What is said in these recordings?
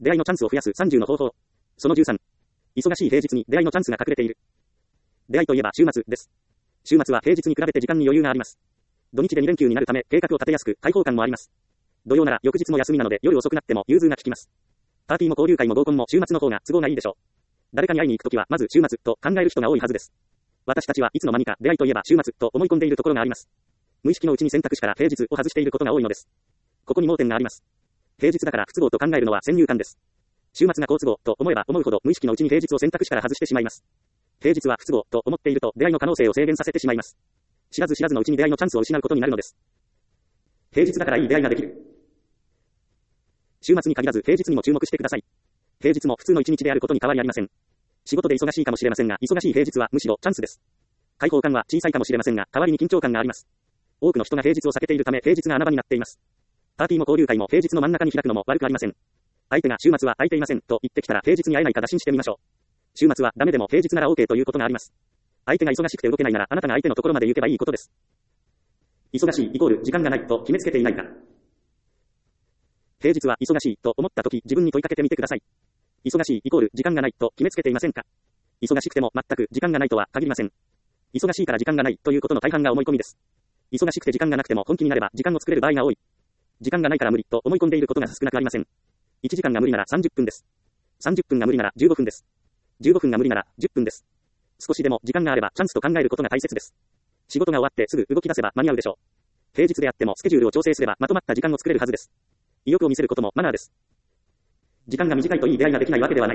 出会いのチャンスを増やす30の方法。その13。忙しい平日に出会いのチャンスが隠れている。出会いといえば週末です。週末は平日に比べて時間に余裕があります。土日で2連休になるため計画を立てやすく開放感もあります。土曜なら翌日も休みなので夜遅くなっても融通が利きます。パーティーも交流会も合コンも週末の方が都合がいいでしょう。誰かに会いに行くときはまず週末と考える人が多いはずです。私たちはいつの間にか出会いといえば週末と思い込んでいるところがあります。無意識のうちに選択肢から平日を外していることが多いのです。ここに盲点があります。平日だから不都合と考えるのは先入観です。週末が好都合と思えば思うほど無意識のうちに平日を選択肢から外してしまいます。平日は不都合と思っていると出会いの可能性を制限させてしまいます。知らず知らずのうちに出会いのチャンスを失うことになるのです。平日だからいい出会いができる。週末に限らず平日にも注目してください。平日も普通の一日であることに変わりありません。仕事で忙しいかもしれませんが、忙しい平日はむしろチャンスです。開放感は小さいかもしれませんが、代わりに緊張感があります。多くの人が平日を避けているため平日が穴場になっています。パーティーも交流会も平日の真ん中に開くのも悪くありません。相手が週末は空いていませんと言ってきたら平日に会えないか打診してみましょう。週末はダメでも平日なら OK ということがあります。相手が忙しくて動けないならあなたが相手のところまで行けばいいことです。忙しいイコール時間がないと決めつけていないか。平日は忙しいと思ったとき自分に問いかけてみてください。忙しいイコール時間がないと決めつけていませんか？忙しくても全く時間がないとは限りません。忙しいから時間がないということの大半が思い込みです。忙しくて時間がなくても本気になれば時間を作れる場合が多い。時間がないから無理と思い込んでいることが少なくありません。1時間が無理なら30分です。30分が無理なら15分です。15分が無理なら10分です。少しでも時間があればチャンスと考えることが大切です。仕事が終わってすぐ動き出せば間に合うでしょう。平日であってもスケジュールを調整すればまとまった時間を作れるはずです。意欲を見せることもマナーです。時間が短いといい出会いができないわけではない。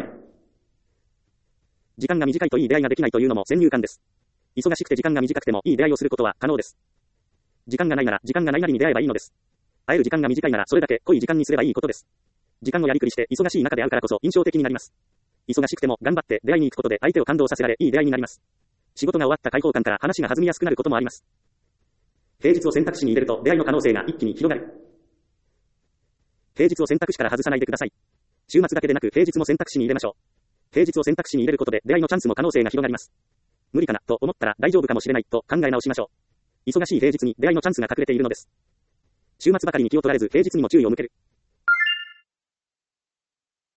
時間が短いといい出会いができないというのも先入観です。忙しくて時間が短くてもいい出会いをすることは可能です。時間がないなら時間がないなりに出会えばいいのです。会える時間が短いならそれだけ濃い時間にすればいいことです。時間をやりくりして忙しい中で会うからこそ印象的になります。忙しくても頑張って出会いに行くことで相手を感動させられいい出会いになります。仕事が終わった開放感から話が弾みやすくなることもあります。平日を選択肢に入れると出会いの可能性が一気に広がる。平日を選択肢から外さないでください。週末だけでなく平日も選択肢に入れましょう。平日を選択肢に入れることで出会いのチャンスも可能性が広がります。無理かなと思ったら大丈夫かもしれないと考え直しましょう。忙しい平日に出会いのチャンスが隠れているのです。週末ばかりに気を取られず平日にも注意を向ける。